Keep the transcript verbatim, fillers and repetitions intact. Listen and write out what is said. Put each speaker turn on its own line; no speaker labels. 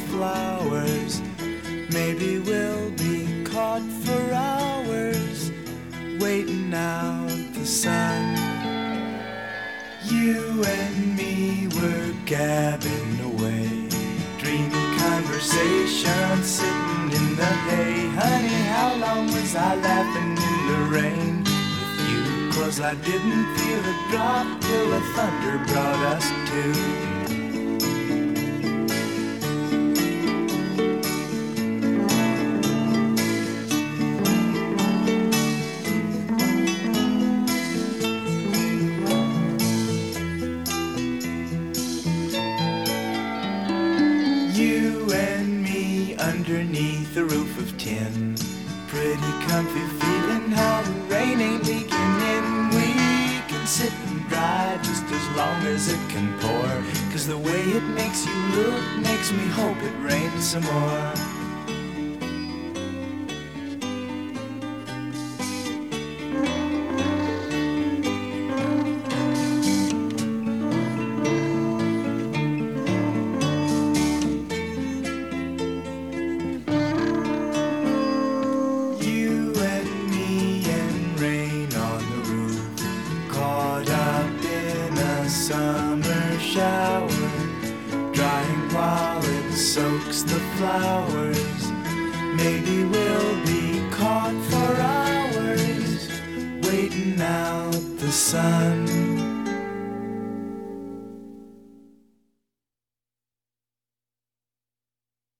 flowers. Maybe we'll be caught for hours, waiting out the sun. You and me were gabbing away, dreamy conversation sitting in the hay. Honey, how long was I laughing in the rain with you? 'Cause I didn't feel a drop till the thunder brought us to. Underneath a roof of tin, pretty comfy feeling how the rain ain't leaking in. We can sit and dry just as long as it can pour, 'cause the way it makes you look makes me hope it rains some more. Summer shower, drying while it soaks the flowers. Maybe we'll be caught for hours, waiting out the sun.